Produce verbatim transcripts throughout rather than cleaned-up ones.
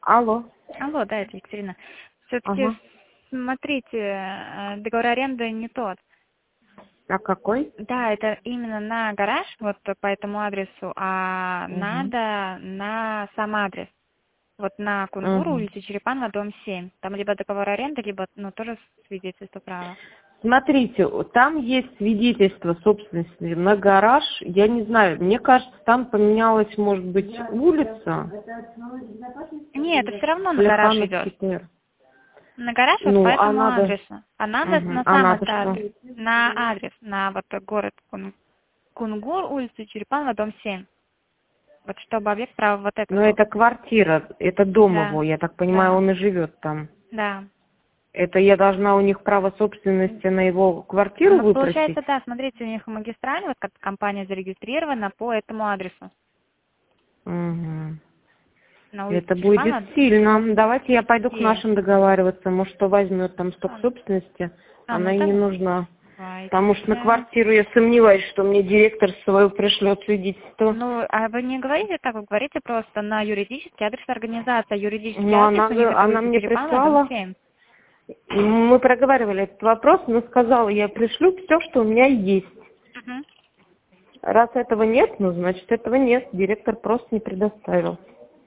Алло. Алло, да, это Екатерина. Все-таки, Ага. смотрите, э, договор аренды не тот. А какой? Да, это именно на гараж, вот по этому адресу, а Угу. надо на сам адрес. Вот на Кунгуру, Угу. улица Черепанова, дом семь. Там либо договор аренды, либо, ну, тоже свидетельство права. Смотрите, там есть свидетельство собственности на гараж. Я не знаю, мне кажется, там поменялась, может быть, улица. Нет, это все равно на гараж идет. Плехановский ТР. На гараж вот по Ну, а этому надо... адресу. А надо Угу. на А сам надо этот что? адрес, на адрес, на вот город Кун- Кунгур, улица Черепанова, дом семь. Вот чтобы объект права вот этот Ну, был. это квартира, это дом Да, его, я так понимаю, да, он и живет там. да. Это я должна у них право собственности на его квартиру Ну, выпросить? получается, да, смотрите, у них магистраль, вот как компания зарегистрирована по этому адресу. Угу. На улице Это будет Черепанова. сильно. Давайте я пойду к семь. нашим договариваться. Может, что возьмет там столько А, собственности, а, ну она и не нужна. Потому что на давайте. квартиру я сомневаюсь, что мне директор свою пришлет свидетельство. Ну, а вы не говорите так, вы говорите просто на юридический адрес организации. Юридический Но адрес она, у них г- это она улица мне Черепанова, дом прислала, семь. мы проговаривали этот вопрос, но сказала, я пришлю все, что у меня есть. Мгм. Раз этого нет, ну, значит, этого нет. Директор просто не предоставил.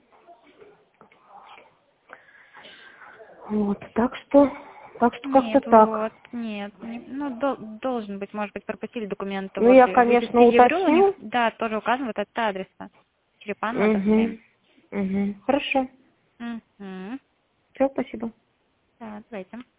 Вот, так что, так что как-то Нет, так. вот, нет, не- ну, дол- должен быть, может быть, пропустили документы. Ну, Вот, я, э, в конечно, виде Еврю у них, уточню. да, тоже указан вот этот адрес. Черепанова, дом Угу. семь. Угу. Хорошо. Угу. Все, спасибо. Да, давайте.